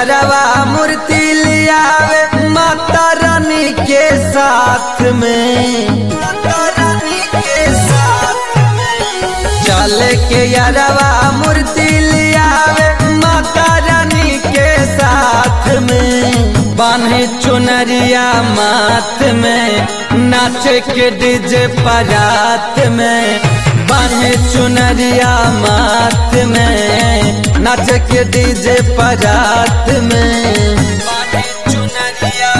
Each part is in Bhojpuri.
यारवा मूर्ति लियावे माता रानी के साथ में, माता रानी के साथ में। चल के यारवा मूर्ति लियावे माता रानी के साथ में, बान्हे चुनरिया माथ में, नाचे के डीजे बारात में। बान्हे चुनरिया माथ में, नाचे के डीजे बारात में। बान्हे चुनरिया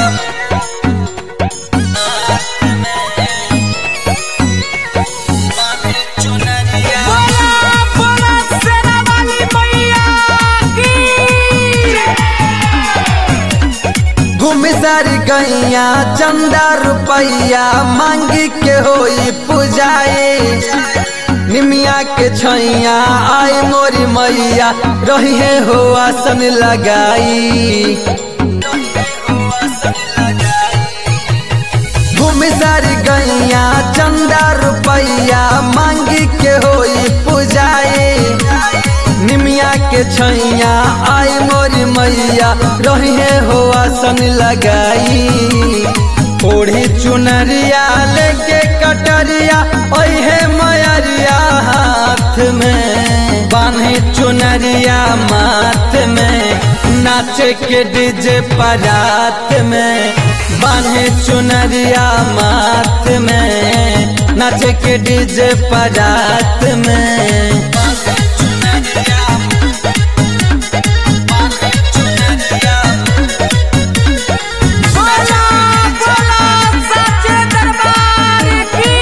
माथ में, बान्हे चुनरिया। बोला बोला सेना वाली मैया की। घूम सारी गैया चंदा रुपैया मांगी के होई पुजाई, निमिया के छैया आई मोरी मैया रही है हो आसन लगाई। घूम सारी गैया चंदा रुपैया मांगी के होई पुजाई, निमिया के छैया आई मोरी मैया रही है हो आसन लगाई। ओढ़ी चुनरिया लेके कटरिया ओहे मयरिया हाथ में, बान्हे चुनरिया माथ में, नाचे के डीजे बारात में। बान्हे चुनरिया माथ में, नाचे के डीजे बारात में। बोला बोला सच्चे दरबार की।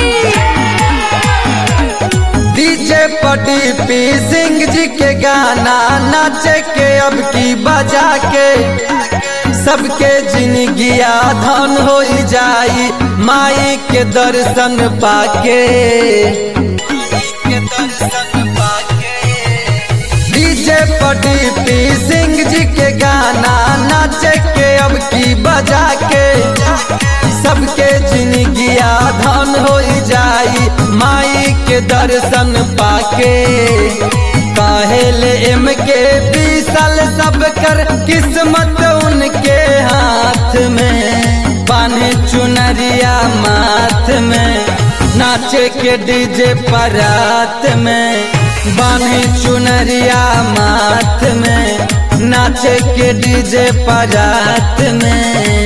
डीजे पटी सिंह जी के गाना नाचे के अब की बजा के, सबके जिंदगिया धन हो जाई माई के दर्शन पाके। डीजे पटी सिंह जी के गाना नाचे के अब की बजा के, सबके जिंदगिया धन हो जाई माई के दर्शन पाके। काहेल एम के बीसल सब कर किस्मत उनके हाथ में, बान्हे चुनरिया माथ में, नाचे के डीजे बारात में। बान्हे चुनरिया माथ में, नाचे के डीजे बारात में।